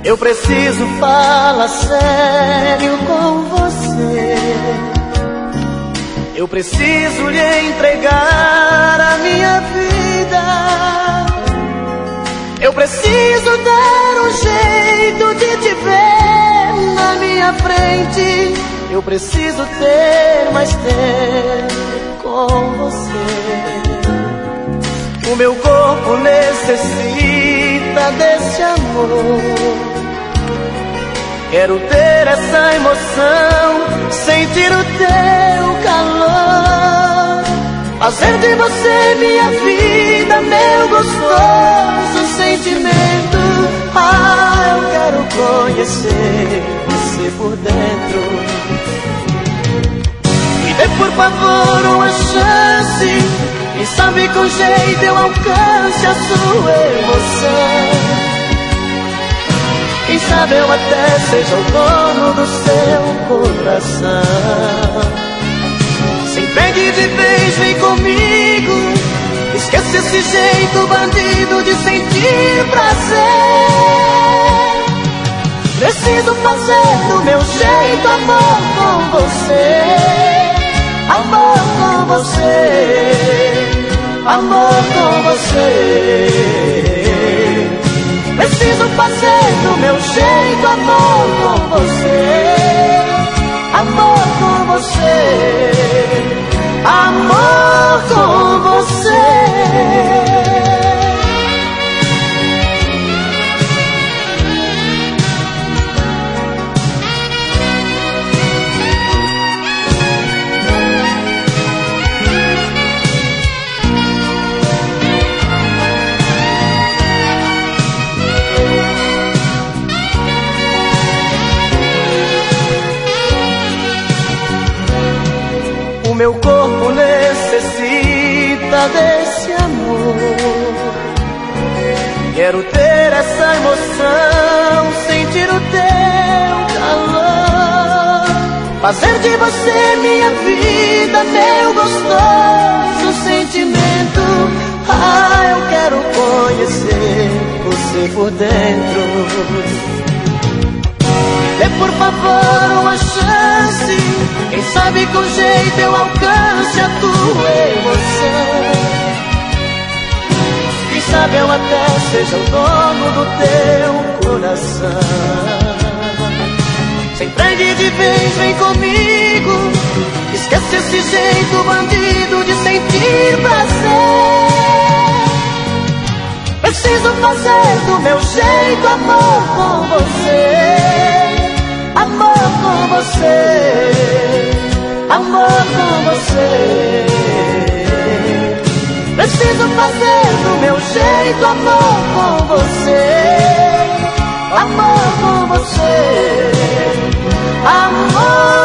Eu preciso falar sério com você. Eu preciso lhe entregar a minha vida. Eu preciso dar um jeito de te ver na minha frente. Eu preciso ter mais tempo com você. O meu corpo necessita desse amor. Quero ter essa emoção, sentir o teu calor, fazer de você minha vida, meu gostoso sentimento. Ah, eu quero conhecer você por dentro. Me dê por favor uma chance, quem sabe com jeito eu alcance a sua emoção. Quem sabe eu até seja o dono do seu coração. Se entregue de vez, vem comigo. Esquece esse jeito bandido de sentir prazer. Preciso fazer do meu jeito amor com você. Amor com você. Amor com você. Preciso fazer do meu jeito amor com você. Amor com você. Amor com você. Meu corpo necessita desse amor. Quero ter essa emoção, sentir o teu calor, fazer de você minha vida, meu gostoso sentimento. Ah, eu quero conhecer você por dentro. Dê por favor uma chance, quem sabe com jeito eu alcance a tua emoção. Quem sabe eu até seja o dono do teu coração. Se entregue de vez, vem comigo. Esquece esse jeito bandido de sentir prazer. Preciso fazer do meu jeito amor com você. Amor com você, amor com você. Preciso fazer do meu jeito amor com você. Amor com você, amor.